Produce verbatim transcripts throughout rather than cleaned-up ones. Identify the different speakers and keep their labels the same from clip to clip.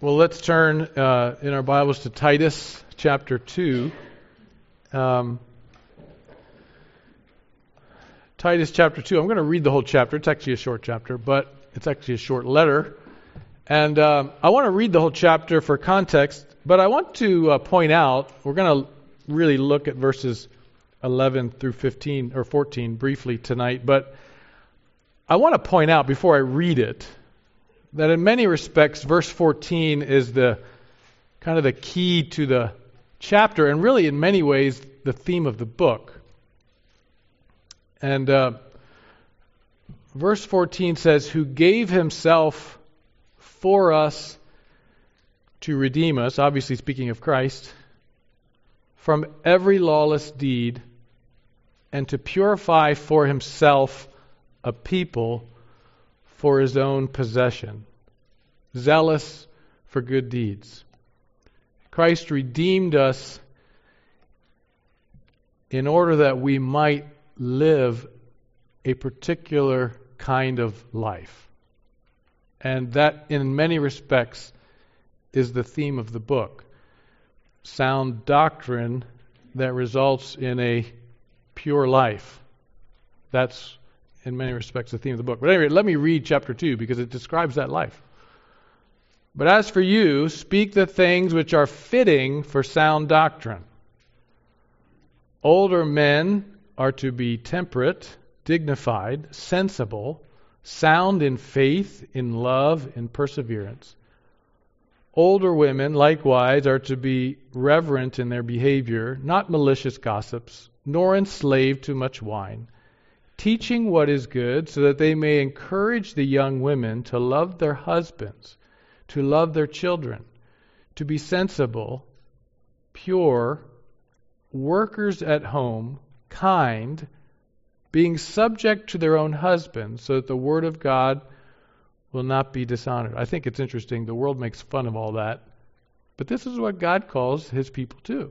Speaker 1: Well, let's turn uh, in our Bibles to Titus chapter two. Um, Titus chapter two. I'm going to read the whole chapter. It's actually a short chapter, but it's actually a short letter. And um, I want to read the whole chapter for context, but I want to uh, point out, we're going to really look at verses eleven through fifteen or fourteen briefly tonight, but I want to point out before I read it that in many respects, verse fourteen is the kind of the key to the chapter, and really in many ways the theme of the book. And uh, verse fourteen says, "Who gave himself for us to redeem us," obviously speaking of Christ, "from every lawless deed, and to purify for himself a people for his own possession, zealous for good deeds." Christ redeemed us in order that we might live a particular kind of life. And that, in many respects, is the theme of the book. Sound doctrine that results in a pure life. That's in many respects the theme of the book. But anyway, let me read chapter two because it describes that life. "But as for you, speak the things which are fitting for sound doctrine. Older men are to be temperate, dignified, sensible, sound in faith, in love, in perseverance. Older women likewise are to be reverent in their behavior, not malicious gossips, nor enslaved to much wine, teaching what is good, so that they may encourage the young women to love their husbands, to love their children, to be sensible, pure, workers at home, kind, being subject to their own husbands, so that the word of God will not be dishonored." I think it's interesting. The world makes fun of all that, but this is what God calls his people to.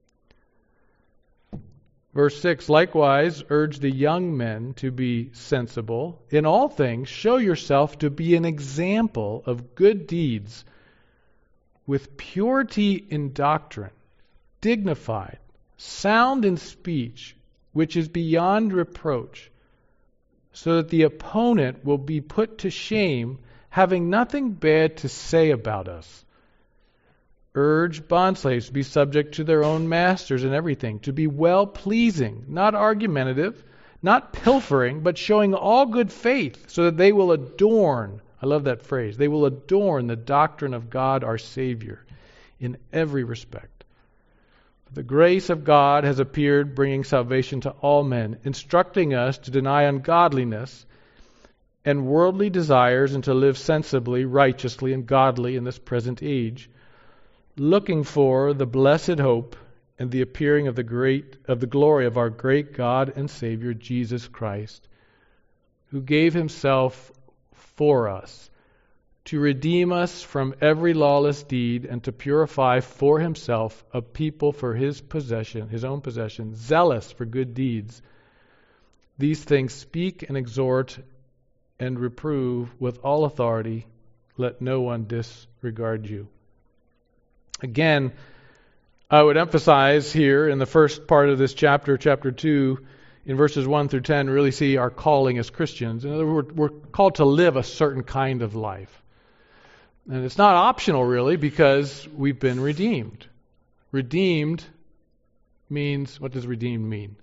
Speaker 1: Verse six, "Likewise, urge the young men to be sensible. In all things, show yourself to be an example of good deeds, with purity in doctrine, dignified, sound in speech, which is beyond reproach, so that the opponent will be put to shame, having nothing bad to say about us. Urge bondslaves to be subject to their own masters in everything, to be well-pleasing, not argumentative, not pilfering, but showing all good faith, so that they will adorn," I love that phrase, "they will adorn the doctrine of God our Savior in every respect. The grace of God has appeared, bringing salvation to all men, instructing us to deny ungodliness and worldly desires, and to live sensibly, righteously, and godly in this present age, looking for the blessed hope and the appearing of the great of the glory of our great God and Savior Jesus Christ, who gave himself for us to redeem us from every lawless deed, and to purify for himself a people for his possession, his own possession, zealous for good deeds. These things speak and exhort and reprove with all authority. Let no one disregard you." Again, I would emphasize here in the first part of this chapter, chapter two, in verses one through ten, really see our calling as Christians. In other words, we're called to live a certain kind of life. And it's not optional, really, because we've been redeemed. Redeemed means, what does redeemed mean?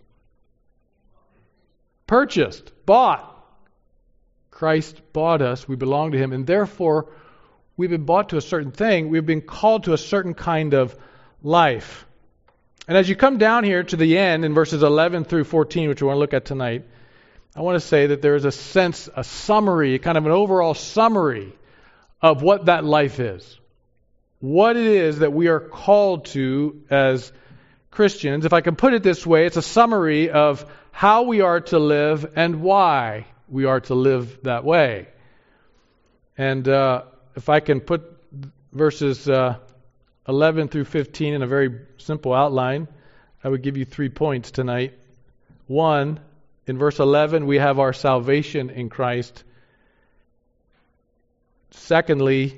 Speaker 1: Purchased, bought. Christ bought us, we belong to him, and therefore we've been bought to a certain thing. We've been called to a certain kind of life. And as you come down here to the end in verses eleven through fourteen, which we want to look at tonight, I want to say that there is a sense, a summary, kind of an overall summary of what that life is. What it is that we are called to as Christians. If I can put it this way, it's a summary of how we are to live and why we are to live that way. And uh, if I can put verses uh, eleven through fifteen in a very simple outline, I would give you three points tonight. One, in verse eleven, we have our salvation in Christ. Secondly,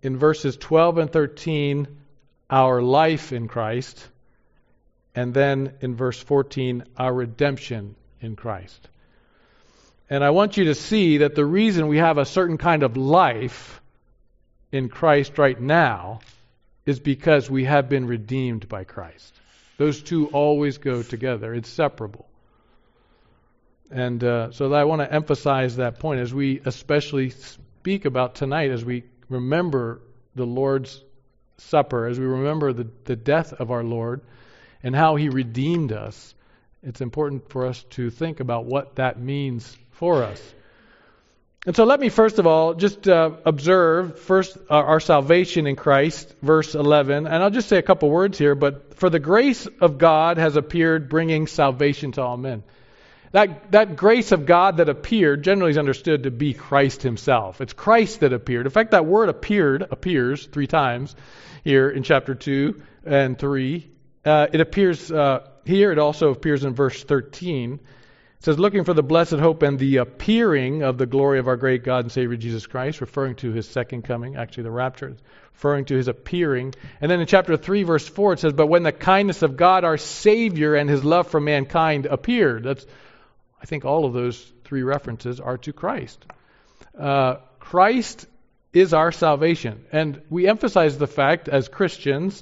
Speaker 1: in verses twelve and thirteen, our life in Christ, and then in verse fourteen, our redemption in Christ. And I want you to see that the reason we have a certain kind of life in Christ right now is because we have been redeemed by Christ. Those two always go together, inseparable. And uh, so I want to emphasize that point as we especially speak about tonight, as we remember the Lord's Supper, as we remember the, the death of our Lord and how He redeemed us. It's important for us to think about what that means for us. And so let me first of all just uh, observe first uh, our salvation in Christ, verse eleven. And I'll just say a couple words here, but for the grace of God has appeared, bringing salvation to all men. That, that grace of God that appeared generally is understood to be Christ Himself. It's Christ that appeared. In fact, that word appeared appears three times here in chapter two and three. Uh, it appears uh, here. It also appears in verse thirteen. It says, looking for the blessed hope and the appearing of the glory of our great God and Savior Jesus Christ, referring to His second coming, actually the rapture, referring to His appearing. And then in chapter three, verse four, it says, but when the kindness of God, our Savior, and His love for mankind appeared. That's, I think all of those three references are to Christ. Uh, Christ is our salvation. And we emphasize the fact as Christians,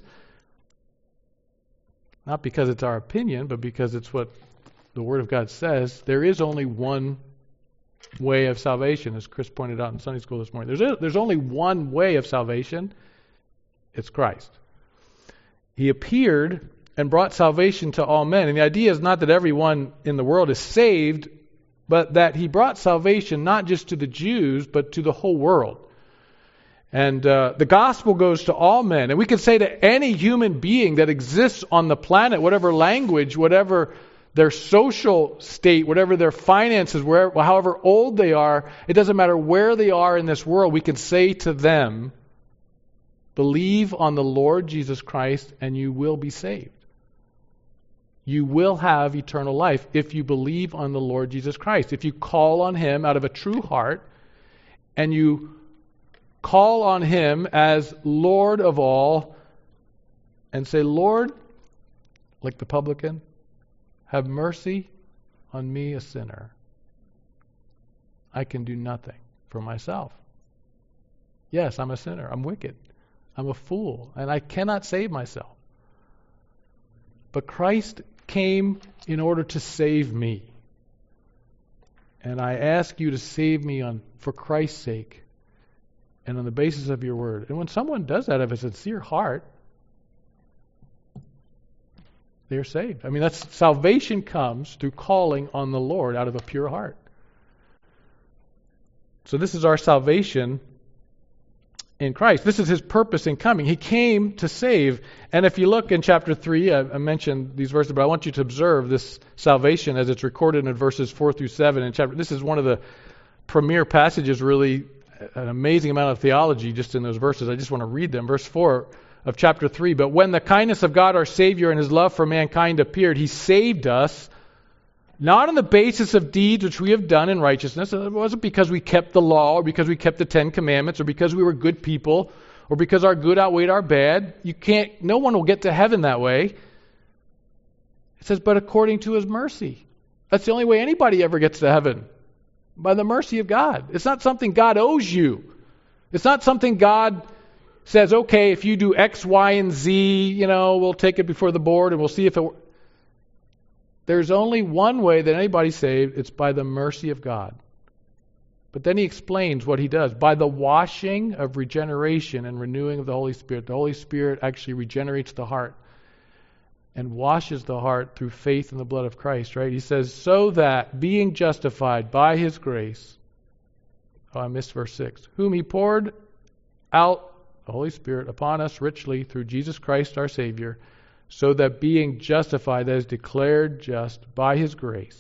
Speaker 1: not because it's our opinion, but because it's what the Word of God says, there is only one way of salvation, as Chris pointed out in Sunday school this morning. There's, a, there's only one way of salvation. It's Christ. He appeared and brought salvation to all men. And the idea is not that everyone in the world is saved, but that He brought salvation not just to the Jews, but to the whole world. And uh, the gospel goes to all men. And we can say to any human being that exists on the planet, whatever language, whatever their social state, whatever their finances, wherever, however old they are, it doesn't matter where they are in this world, we can say to them, believe on the Lord Jesus Christ and you will be saved. You will have eternal life if you believe on the Lord Jesus Christ. If you call on Him out of a true heart and you call on Him as Lord of all and say, Lord, like the publican, have mercy on me, a sinner. I can do nothing for myself. Yes, I'm a sinner. I'm wicked. I'm a fool. And I cannot save myself. But Christ came in order to save me. And I ask you to save me on for Christ's sake and on the basis of your word. And when someone does that out of a sincere heart, they're saved. I mean, that's salvation comes through calling on the Lord out of a pure heart. So this is our salvation in Christ. This is His purpose in coming. He came to save. And if you look in chapter three, I, I mentioned these verses, but I want you to observe this salvation as it's recorded in verses four through seven. In chapter, this is one of the premier passages, really an amazing amount of theology just in those verses. I just want to read them. Verse four of chapter three, but when the kindness of God our Savior and His love for mankind appeared, He saved us, not on the basis of deeds which we have done in righteousness. It wasn't because we kept the law or because we kept the Ten Commandments or because we were good people or because our good outweighed our bad. You can't, no one will get to heaven that way. It says, but according to His mercy. That's the only way anybody ever gets to heaven. By the mercy of God. It's not something God owes you. It's not something God says, okay, if you do X, Y, and Z, you know, we'll take it before the board and we'll see if it works. There's only one way that anybody's saved. It's by the mercy of God. But then He explains what He does. By the washing of regeneration and renewing of the Holy Spirit. The Holy Spirit actually regenerates the heart and washes the heart through faith in the blood of Christ, right? He says, so that being justified by His grace, oh, I missed verse six, whom He poured out the Holy Spirit upon us richly through Jesus Christ our Savior, so that being justified, that is declared just by His grace,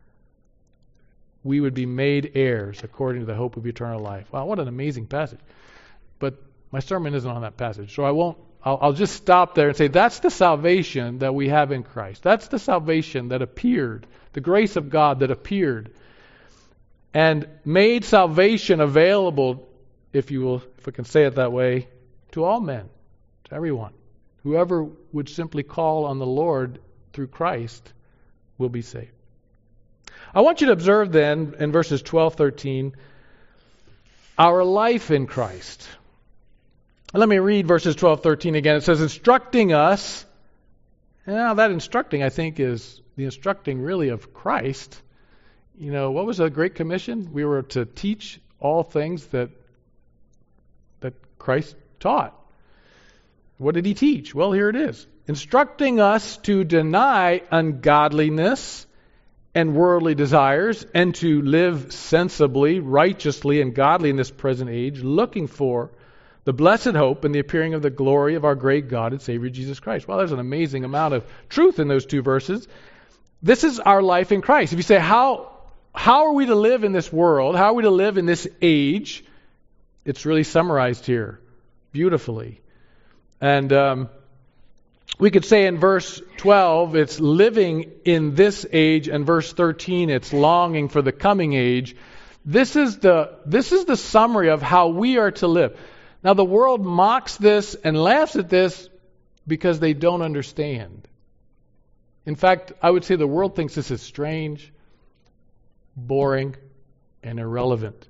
Speaker 1: we would be made heirs according to the hope of eternal life. Wow, what an amazing passage. But my sermon isn't on that passage, so I won't, I'll, I'll just stop there and say that's the salvation that we have in Christ. That's the salvation that appeared, the grace of God that appeared and made salvation available, if you will, if I can say it that way, to all men, to everyone. Whoever would simply call on the Lord through Christ will be saved. I want you to observe then in verses twelve, thirteen, our life in Christ. Let me read verses twelve, thirteen again. It says, instructing us. Now that instructing, I think, is the instructing really of Christ. You know, what was the Great Commission? We were to teach all things that that Christ taught. What did he teach? Well, here it is. Instructing us to deny ungodliness and worldly desires, and to live sensibly, righteously, and godly in this present age, looking for the blessed hope and the appearing of the glory of our great God and Savior Jesus Christ. Well, there's an amazing amount of truth in those two verses. This is our life in Christ. If you say, how, how are we to live in this world? How are we to live in this age? It's really summarized here beautifully. And um, we could say in verse twelve, it's living in this age, and verse thirteen, it's longing for the coming age. This is the this is the summary of how we are to live. Now, the world mocks this and laughs at this because they don't understand. In fact, I would say the world thinks this is strange, boring, and irrelevant.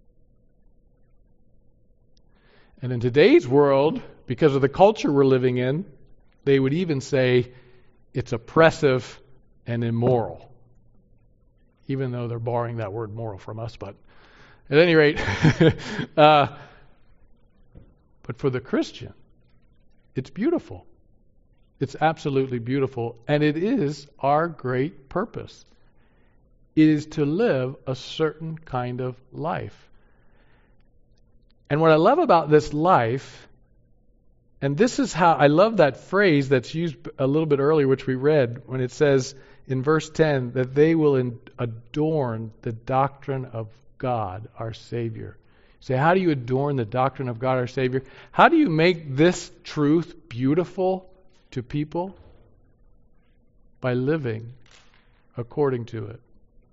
Speaker 1: And in today's world, because of the culture we're living in, they would even say it's oppressive and immoral. Even though they're borrowing that word moral from us. But at any rate, uh, but for the Christian, it's beautiful. It's absolutely beautiful. And it is our great purpose. It is to live a certain kind of life. And what I love about this life, and this is how, I love that phrase that's used a little bit earlier, which we read, when it says in verse ten, that they will in, adorn the doctrine of God, our Savior. You say, how do you adorn the doctrine of God, our Savior? How do you make this truth beautiful to people? By living according to it.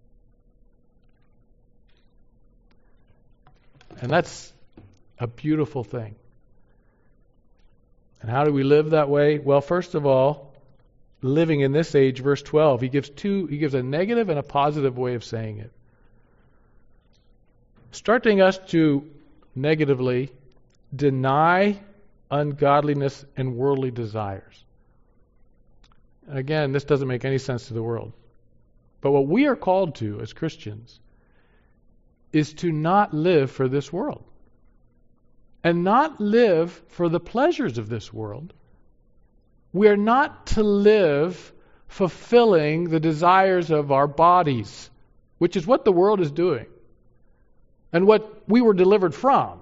Speaker 1: And that's a beautiful thing. And how do we live that way? Well, first of all, living in this age, verse twelve, he gives two, he gives a negative and a positive way of saying it. Starting us to negatively deny ungodliness and worldly desires. And again, this doesn't make any sense to the world. But what we are called to as Christians is to not live for this world. And not live for the pleasures of this world. We are not to live fulfilling the desires of our bodies, which is what the world is doing, and what we were delivered from.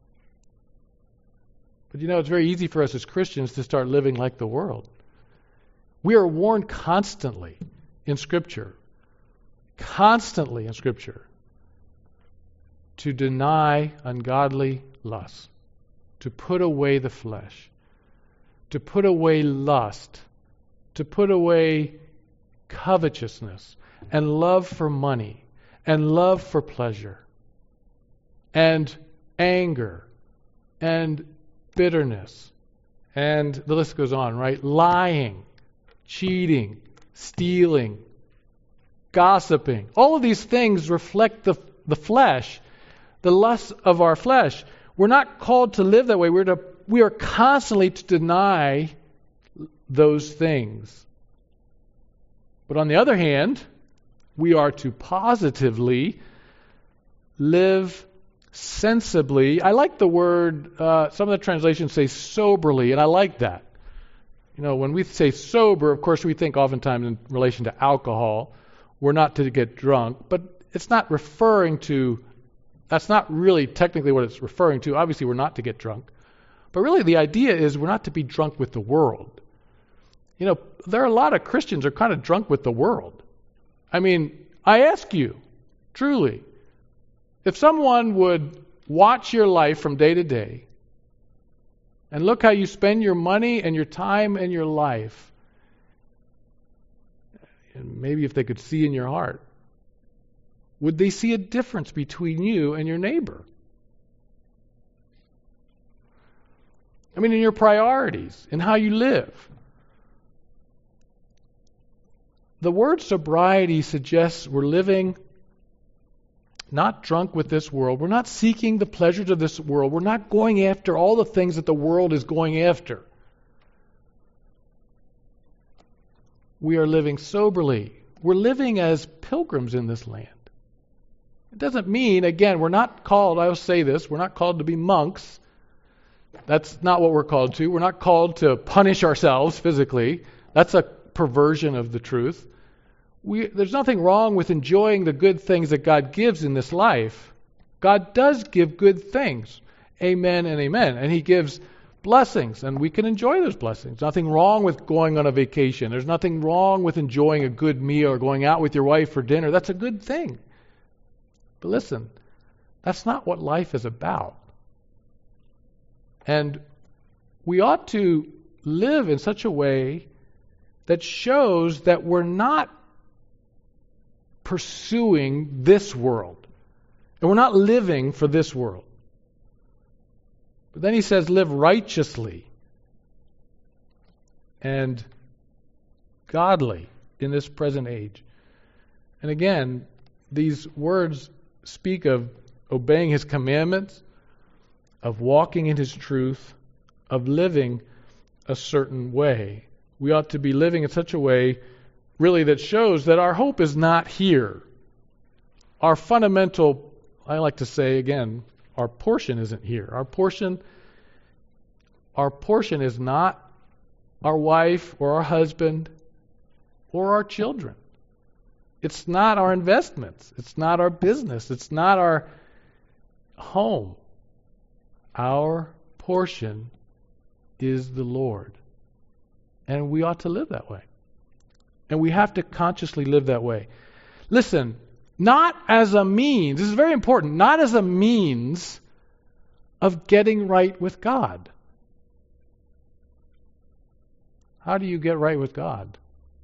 Speaker 1: But you know, it's very easy for us as Christians to start living like the world. We are warned constantly in Scripture, constantly in Scripture, to deny ungodly lusts, to put away the flesh, to put away lust, to put away covetousness, and love for money, and love for pleasure, and anger, and bitterness, and the list goes on, right? Lying, cheating, stealing, gossiping. All of these things reflect the, the flesh, the lust of our flesh. We're not called to live that way. We're to, we are constantly to deny those things. But on the other hand, we are to positively live sensibly. I like the word, uh, some of the translations say soberly, and I like that. You know, when we say sober, of course we think oftentimes in relation to alcohol. We're not to get drunk, but it's not referring to That's not really technically what it's referring to. Obviously, we're not to get drunk. But really, the idea is we're not to be drunk with the world. You know, there are a lot of Christians who are kind of drunk with the world. I mean, I ask you, truly, if someone would watch your life from day to day and look how you spend your money and your time and your life, and maybe if they could see in your heart, would they see a difference between you and your neighbor? I mean, in your priorities, in how you live. The word sobriety suggests we're living not drunk with this world. We're not seeking the pleasures of this world. We're not going after all the things that the world is going after. We are living soberly. We're living as pilgrims in this land. It doesn't mean, again, we're not called, I will say this, we're not called to be monks. That's not what we're called to. We're not called to punish ourselves physically. That's a perversion of the truth. We, there's nothing wrong with enjoying the good things that God gives in this life. God does give good things. Amen and amen. And He gives blessings, and we can enjoy those blessings. Nothing wrong with going on a vacation. There's nothing wrong with enjoying a good meal or going out with your wife for dinner. That's a good thing. But listen, that's not what life is about. And we ought to live in such a way that shows that we're not pursuing this world. And we're not living for this world. But then he says, live righteously and godly in this present age. And again, these words speak of obeying His commandments, of walking in His truth, of living a certain way. We ought to be living in such a way, really, that shows that our hope is not here. Our fundamental, I like to say again, our portion isn't here. Our portion, our portion is not our wife or our husband or our children. It's not our investments. It's not our business. It's not our home. Our portion is the Lord. And we ought to live that way. And we have to consciously live that way. Listen, not as a means, this is very important, not as a means of getting right with God. How do you get right with God?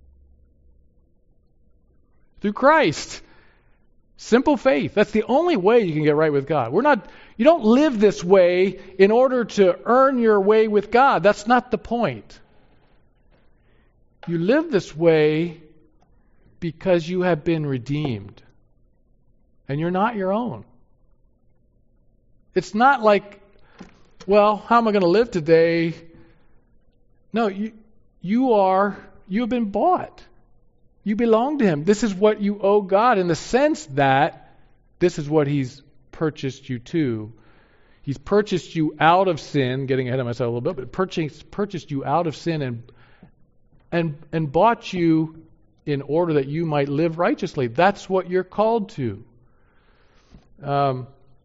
Speaker 1: Through Christ. Simple faith. That's the only way you can get right with God. We're not, you don't live this way in order to earn your way with God. That's not the point. You live this way because you have been redeemed. And you're not your own. It's not like, well, how am I going to live today? No, you you are, you have been bought. You belong to Him. This is what you owe God in the sense that this is what He's purchased you to. He's purchased you out of sin, getting ahead of myself a little bit, but purchased, purchased you out of sin and and and bought you in order that you might live righteously. That's what you're called to. Um,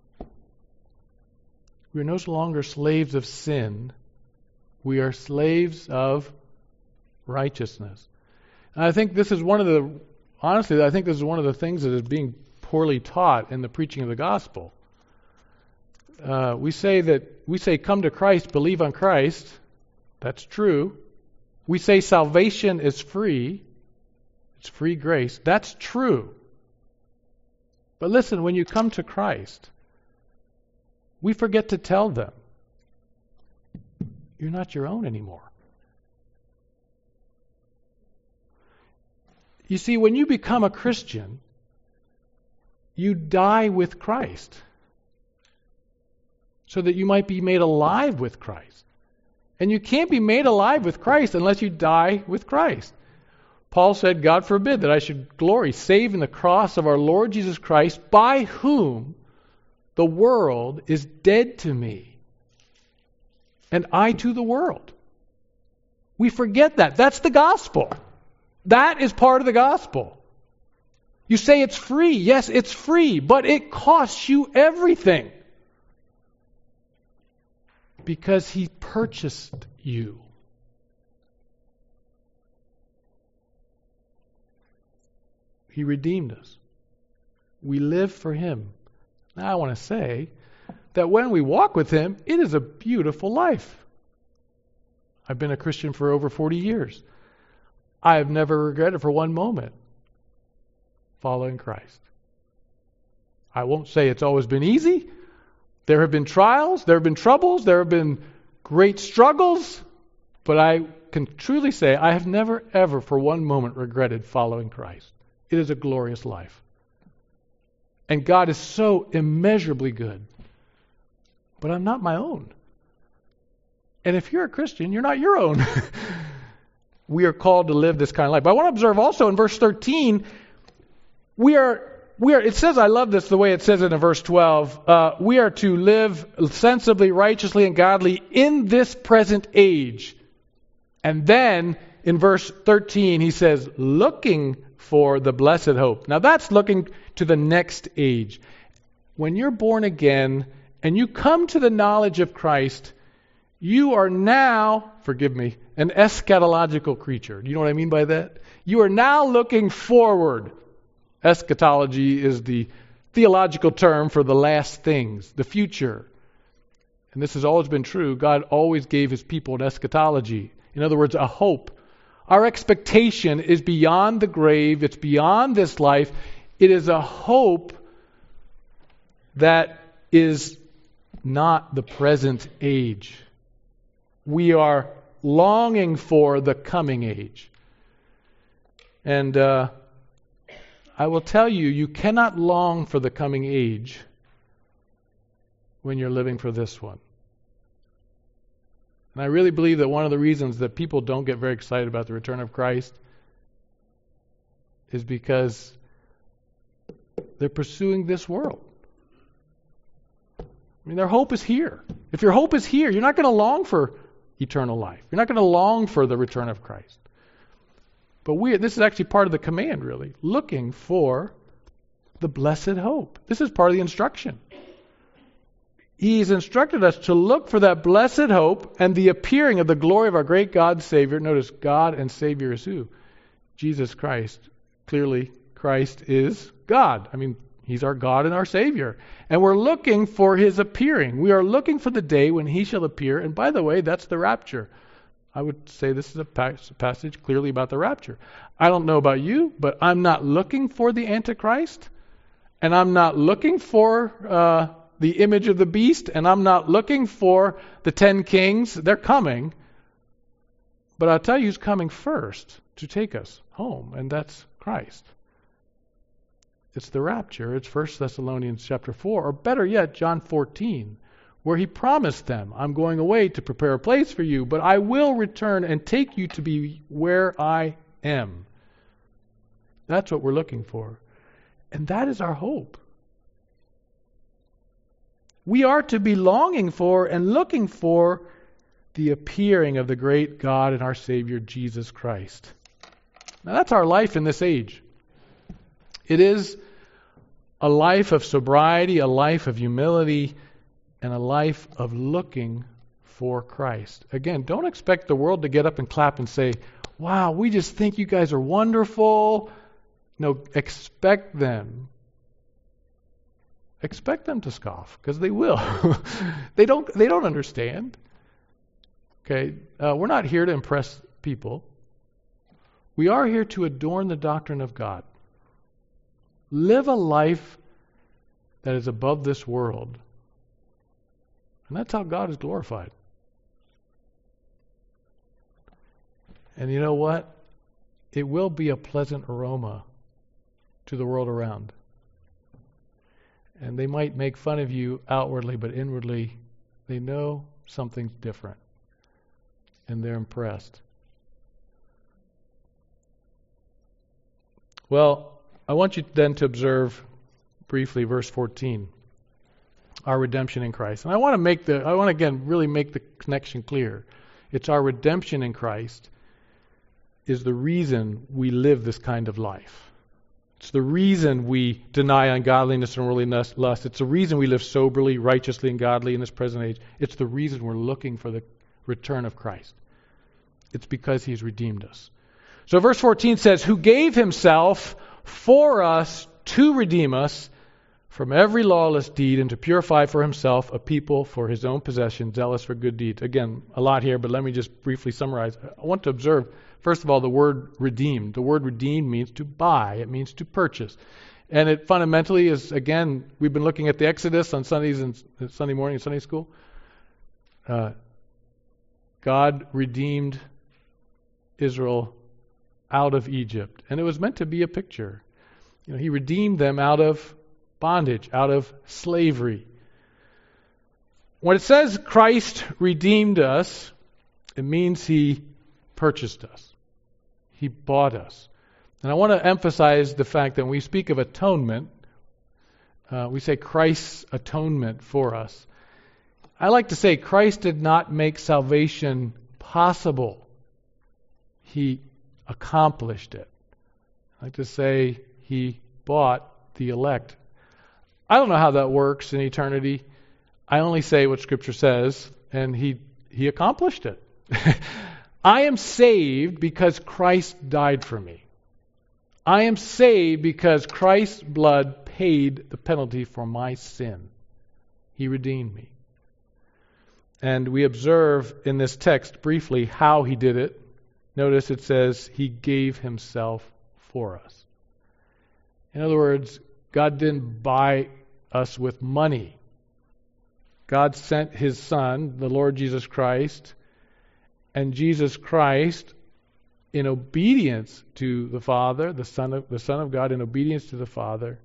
Speaker 1: we're no longer slaves of sin. We are slaves of righteousness. And I think this is one of the, honestly, I think this is one of the things that is being poorly taught in the preaching of the gospel. Uh, we say that, we say come to Christ, believe on Christ. That's true. We say salvation is free. It's free grace. That's true. But listen, when you come to Christ, we forget to tell them, you're not your own anymore. You see, when you become a Christian, you die with Christ so that you might be made alive with Christ. And you can't be made alive with Christ unless you die with Christ. Paul said, God forbid that I should glory save in the cross of our Lord Jesus Christ, by whom the world is dead to me, and I to the world. We forget that. That's the gospel. That is part of the gospel. You say it's free. Yes, it's free, but it costs you everything. Because He purchased you. He redeemed us. We live for Him. Now I want to say that when we walk with Him, it is a beautiful life. I've been a Christian for over forty years. I have never regretted for one moment following Christ. I won't say it's always been easy. There have been trials, there have been troubles, there have been great struggles, but I can truly say I have never, ever for one moment regretted following Christ. It is a glorious life. And God is so immeasurably good. But I'm not my own. And if you're a Christian, you're not your own. We are called to live this kind of life. But I want to observe also in verse thirteen, we are, we are. It says, I love this the way it says it in verse twelve. Uh, we are to live sensibly, righteously, and godly in this present age. And then in verse thirteen, he says, looking for the blessed hope. Now that's looking to the next age. When you're born again and you come to the knowledge of Christ, you are now, forgive me, an eschatological creature. Do you know what I mean by that? You are now looking forward. Eschatology is the theological term for the last things, the future. And this has always been true. God always gave his people an eschatology. In other words, a hope. Our expectation is beyond the grave. It's beyond this life. It is a hope that is not the present age. We are longing for the coming age. And uh, I will tell you, you cannot long for the coming age when you're living for this one. And I really believe that one of the reasons that people don't get very excited about the return of Christ is because they're pursuing this world. I mean, their hope is here. If your hope is here, you're not going to long for eternal life. You're not going to long for the return of Christ. But we, this is actually part of the command, really. Looking for the blessed hope. This is part of the instruction. He's instructed us to look for that blessed hope and the appearing of the glory of our great God and Savior. Notice, God and Savior is who? Jesus Christ. Clearly, Christ is God. I mean, he's our God and our Savior. And we're looking for his appearing. We are looking for the day when he shall appear. And by the way, that's the rapture. I would say this is a passage clearly about the rapture. I don't know about you, but I'm not looking for the Antichrist. And I'm not looking for uh, the image of the beast. And I'm not looking for the ten kings. They're coming. But I'll tell you who's coming first to take us home. And that's Christ. It's the rapture. It's First Thessalonians chapter four, or better yet, John fourteen, where he promised them, I'm going away to prepare a place for you, but I will return and take you to be where I am. That's what we're looking for. And that is our hope. We are to be longing for and looking for the appearing of the great God and our Savior, Jesus Christ. Now that's our life in this age. It is a life of sobriety, a life of humility, and a life of looking for Christ. Again, don't expect the world to get up and clap and say, wow, we just think you guys are wonderful. No, expect them. Expect them to scoff, because they will. they don't they don't understand. Okay, uh, we're not here to impress people. We are here to adorn the doctrine of God. Live a life that is above this world. And that's how God is glorified. And you know what? It will be a pleasant aroma to the world around. And they might make fun of you outwardly, but inwardly they know something's different. And they're impressed. Well, I want you then to observe briefly verse fourteen. Our redemption in Christ. And I want to make the I want to again really make the connection clear. It's our redemption in Christ is the reason we live this kind of life. It's the reason we deny ungodliness and worldly lust. It's the reason we live soberly, righteously, and godly in this present age. It's the reason we're looking for the return of Christ. It's because he's redeemed us. So verse fourteen says, who gave himself for us to redeem us from every lawless deed and to purify for himself a people for his own possession, zealous for good deeds. Again, a lot here, but let me just briefly summarize. I want to observe, first of all, the word redeemed. The word redeemed means to buy. It means to purchase. And it fundamentally is, again, we've been looking at the Exodus on Sundays and Sunday morning and Sunday school. Uh, God redeemed Israel out of Egypt. And it was meant to be a picture. You know, he redeemed them out of bondage, out of slavery. When it says Christ redeemed us, it means he purchased us. He bought us. And I want to emphasize the fact that when we speak of atonement, uh, we say Christ's atonement for us. I like to say Christ did not make salvation possible. He accomplished it. I like to say he bought the elect. I don't know how that works in eternity. I only say what Scripture says, and he he accomplished it. I am saved because Christ died for me. I am saved because Christ's blood paid the penalty for my sin. He redeemed me. And we observe in this text briefly how he did it. Notice it says he gave himself for us. In other words, God didn't buy us with money. God sent his Son, the Lord Jesus Christ, and Jesus Christ, in obedience to the Father, the Son of the Son of God, in obedience to the Father,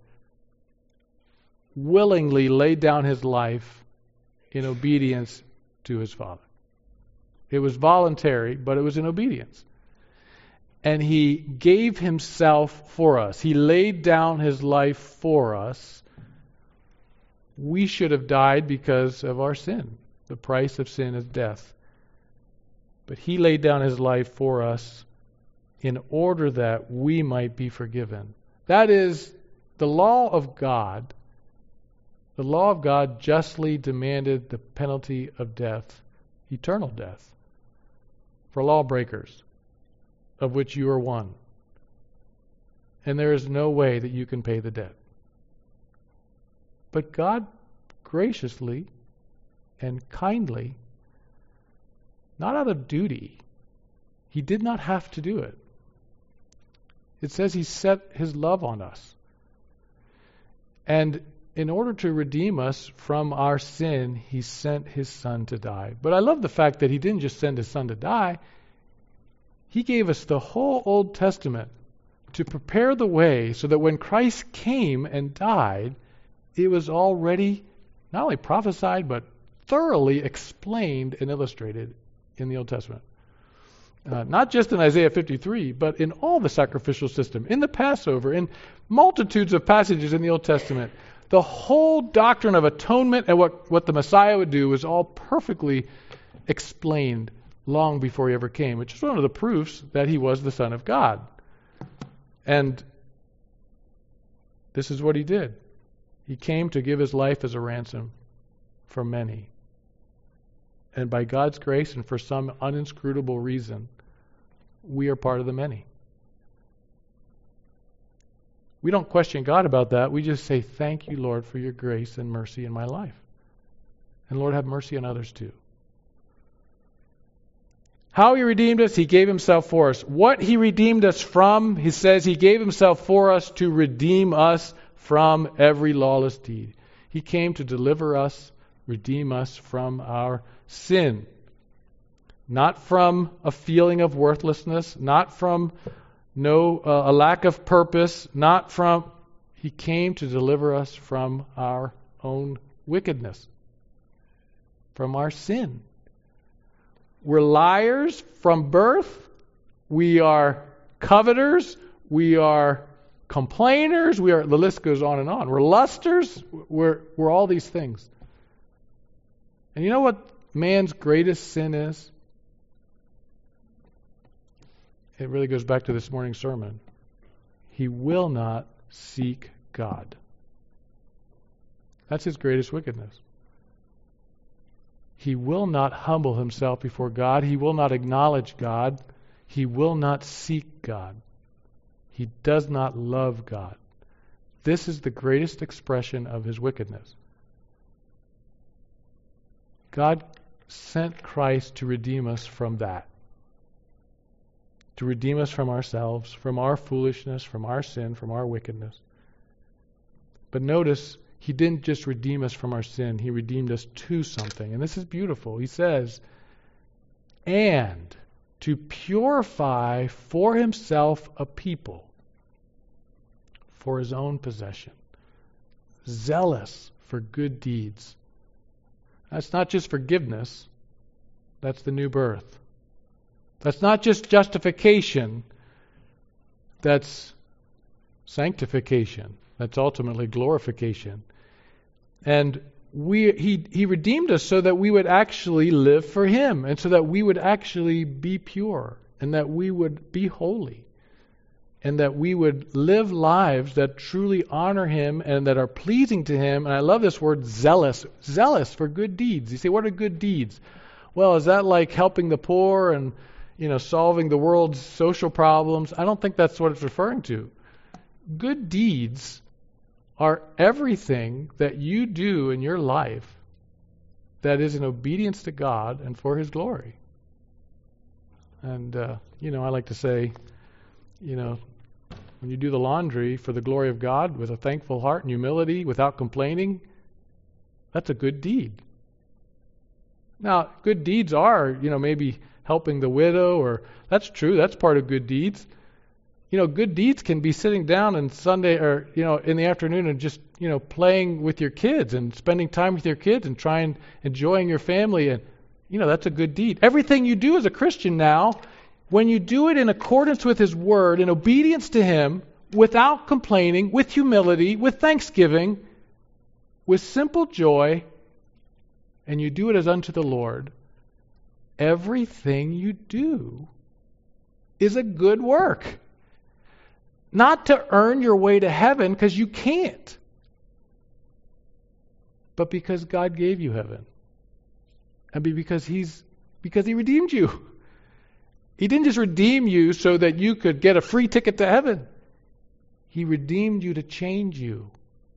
Speaker 1: willingly laid down his life in obedience to his Father. It was voluntary, but it was in obedience. And he gave himself for us. He laid down his life for us. We should have died because of our sin. The price of sin is death. But he laid down his life for us in order that we might be forgiven. That is, the law of God, the law of God justly demanded the penalty of death, eternal death, for lawbreakers, of which you are one. And there is no way that you can pay the debt. But God graciously and kindly, not out of duty, he did not have to do it. It says he set his love on us. And in order to redeem us from our sin, he sent his Son to die. But I love the fact that he didn't just send his Son to die. He gave us the whole Old Testament to prepare the way so that when Christ came and died, it was already not only prophesied, but thoroughly explained and illustrated in the Old Testament. Uh, not just in Isaiah fifty-three, but in all the sacrificial system, in the Passover, in multitudes of passages in the Old Testament. The whole doctrine of atonement and what, what the Messiah would do was all perfectly explained long before he ever came, which is one of the proofs that he was the Son of God. And this is what he did. He came to give his life as a ransom for many. And by God's grace and for some uninscrutable reason, we are part of the many. We don't question God about that. We just say, thank you, Lord, for your grace and mercy in my life. And Lord, have mercy on others too. How he redeemed us, he gave himself for us. What he redeemed us from, he says he gave himself for us to redeem us from every lawless deed. He came to deliver us, redeem us from our sin. Not from a feeling of worthlessness, not from no uh, a lack of purpose, not from... He came to deliver us from our own wickedness, from our sin. We're liars from birth. We are coveters. We are complainers. We are. The list goes on and on. We're lusters. We're we're all these things. And you know what man's greatest sin is? It really goes back to this morning's sermon. He will not seek God. That's his greatest wickedness. He will not humble himself before God. He will not acknowledge God. He will not seek God. He does not love God. This is the greatest expression of his wickedness. God sent Christ to redeem us from that. To redeem us from ourselves, from our foolishness, from our sin, from our wickedness. But notice, he didn't just redeem us from our sin, he redeemed us to something. And this is beautiful. He says, and to purify for himself a people for his own possession, zealous for good deeds. That's not just forgiveness, that's the new birth. That's not just justification, that's sanctification. That's ultimately glorification. And we he he redeemed us so that we would actually live for him, and so that we would actually be pure, and that we would be holy, and that we would live lives that truly honor him and that are pleasing to him. And I love this word zealous. Zealous for good deeds. You say, what are good deeds? Well, is that like helping the poor and, you know, solving the world's social problems? I don't think that's what it's referring to. Good deeds are everything that you do in your life that is in obedience to God and for his glory. And, uh, you know, I like to say, you know, when you do the laundry for the glory of God with a thankful heart and humility, without complaining, that's a good deed. Now, good deeds are, you know, maybe helping the widow, or that's true, that's part of good deeds. You know, good deeds can be sitting down on Sunday or, you know, in the afternoon and just, you know, playing with your kids and spending time with your kids and trying, enjoying your family. And, you know, that's a good deed. Everything you do as a Christian now, when you do it in accordance with his word, in obedience to him, without complaining, with humility, with thanksgiving, with simple joy, and you do it as unto the Lord, everything you do is a good work. Not to earn your way to heaven, because you can't, but because God gave you heaven, and because He's because He redeemed you. He didn't just redeem you so that you could get a free ticket to heaven. He redeemed you to change you,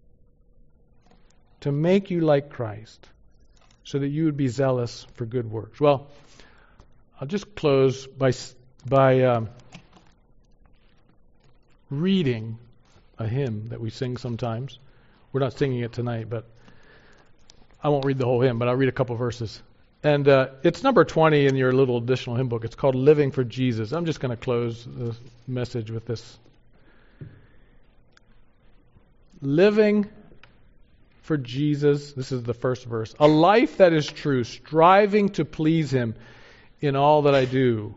Speaker 1: to make you like Christ, so that you would be zealous for good works. Well, I'll just close by by. Um, reading a hymn that we sing sometimes. We're not singing it tonight, but I won't read the whole hymn, but I'll read a couple verses. And uh, it's number twenty in your little additional hymn book. It's called Living for Jesus. I'm just going to close the message with this. Living for Jesus. This is the first verse. A life that is true, striving to please him in all that I do.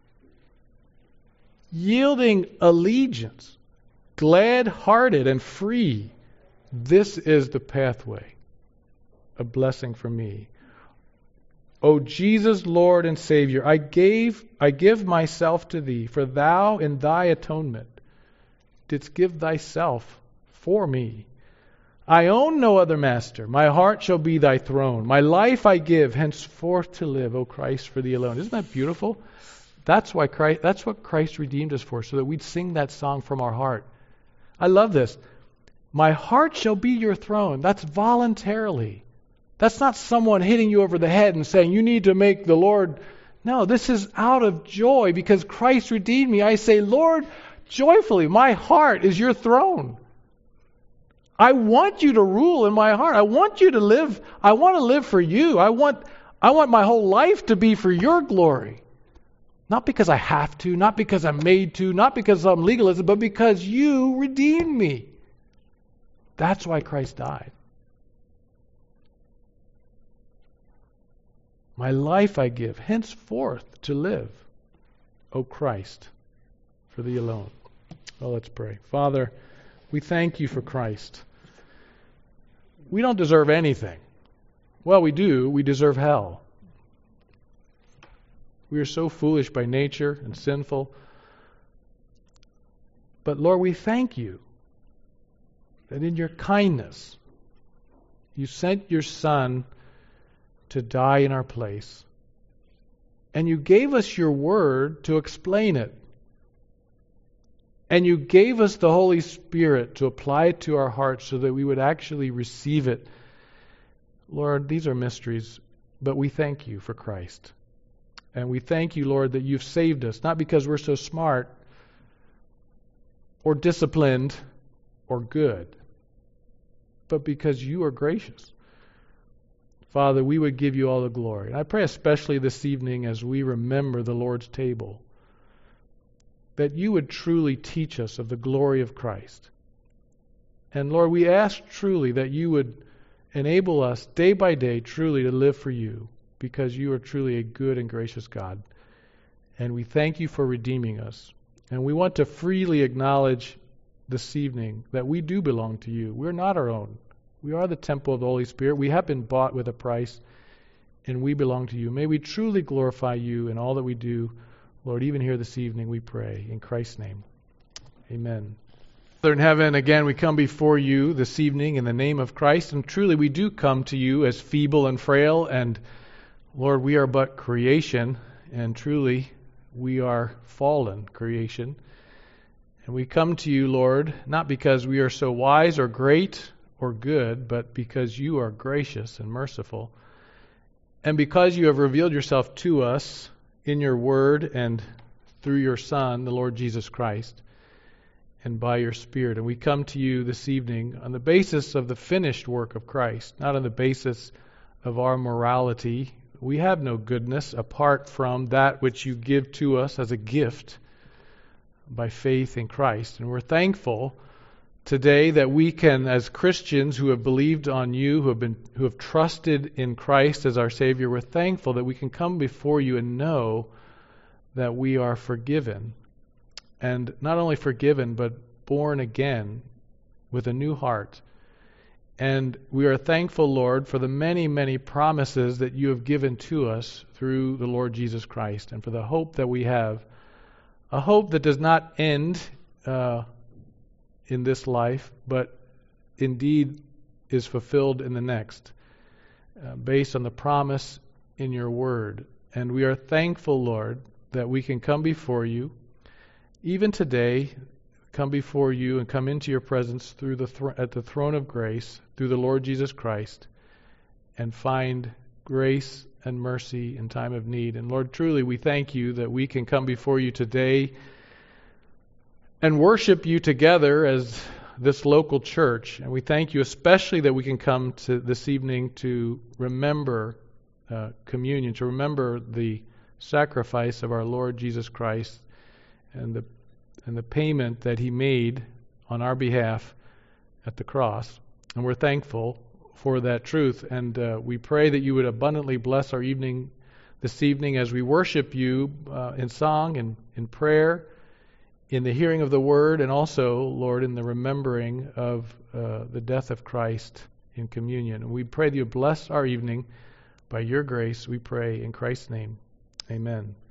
Speaker 1: Yielding allegiance, glad-hearted and free. This is the pathway, a blessing for me. O Jesus, Lord and Savior, I gave, I give myself to thee, for thou in thy atonement didst give thyself for me. I own no other master. My heart shall be thy throne. My life I give henceforth to live, O Christ, for thee alone. Isn't that beautiful? That's why Christ, that's what Christ redeemed us for, so that we'd sing that song from our heart. I love this. My heart shall be your throne. That's voluntarily. That's not someone hitting you over the head and saying, you need to make the Lord. No, this is out of joy because Christ redeemed me. I say, Lord, joyfully, my heart is your throne. I want you to rule in my heart. I want you to live. I want to live for you. I want, I want my whole life to be for your glory. Not because I have to, not because I'm made to, not because I'm legalism, but because you redeemed me. That's why Christ died. My life I give henceforth to live, O Christ, for thee alone. Well, let's pray. Father, we thank you for Christ. We don't deserve anything. Well, we do. We deserve hell. We are so foolish by nature and sinful. But Lord, we thank you that in your kindness, you sent your Son to die in our place. And you gave us your word to explain it. And you gave us the Holy Spirit to apply it to our hearts so that we would actually receive it. Lord, these are mysteries, but we thank you for Christ. And we thank you, Lord, that you've saved us, not because we're so smart or disciplined or good, but because you are gracious. Father, we would give you all the glory. And I pray especially this evening as we remember the Lord's table, that you would truly teach us of the glory of Christ. And Lord, we ask truly that you would enable us day by day truly to live for you, because you are truly a good and gracious God. And we thank you for redeeming us. And we want to freely acknowledge this evening that we do belong to you. We're not our own. We are the temple of the Holy Spirit. We have been bought with a price, and we belong to you. May we truly glorify you in all that we do. Lord, even here this evening we pray. In Christ's name, amen. Father in heaven, again we come before you this evening in the name of Christ, and truly we do come to you as feeble and frail, and Lord, we are but creation, and truly we are fallen creation. And we come to you, Lord, not because we are so wise or great or good, but because you are gracious and merciful. And because you have revealed yourself to us in your word and through your Son, the Lord Jesus Christ, and by your Spirit. And we come to you this evening on the basis of the finished work of Christ, not on the basis of our morality. We have no goodness apart from that which you give to us as a gift by faith in Christ. And we're thankful today that we can, as Christians who have believed on you, who have been who have trusted in Christ as our Savior, we're thankful that we can come before you and know that we are forgiven. And not only forgiven, but born again with a new heart. And we are thankful, Lord, for the many, many promises that you have given to us through the Lord Jesus Christ, and for the hope that we have, a hope that does not end uh, in this life, but indeed is fulfilled in the next, uh, based on the promise in your word. And we are thankful, Lord, that we can come before you, even today, come before you and come into your presence through the thr- at the throne of grace, through the Lord Jesus Christ, and find grace and mercy in time of need. And Lord, truly we thank you that we can come before you today and worship you together as this local church. And we thank you especially that we can come to this evening to remember uh, communion, to remember the sacrifice of our Lord Jesus Christ and the and the payment that he made on our behalf at the cross. And we're thankful for that truth. And uh, we pray that you would abundantly bless our evening this evening as we worship you uh, in song and in prayer, in the hearing of the word, and also, Lord, in the remembering of uh, the death of Christ in communion. And we pray that you bless our evening by your grace, we pray in Christ's name. Amen.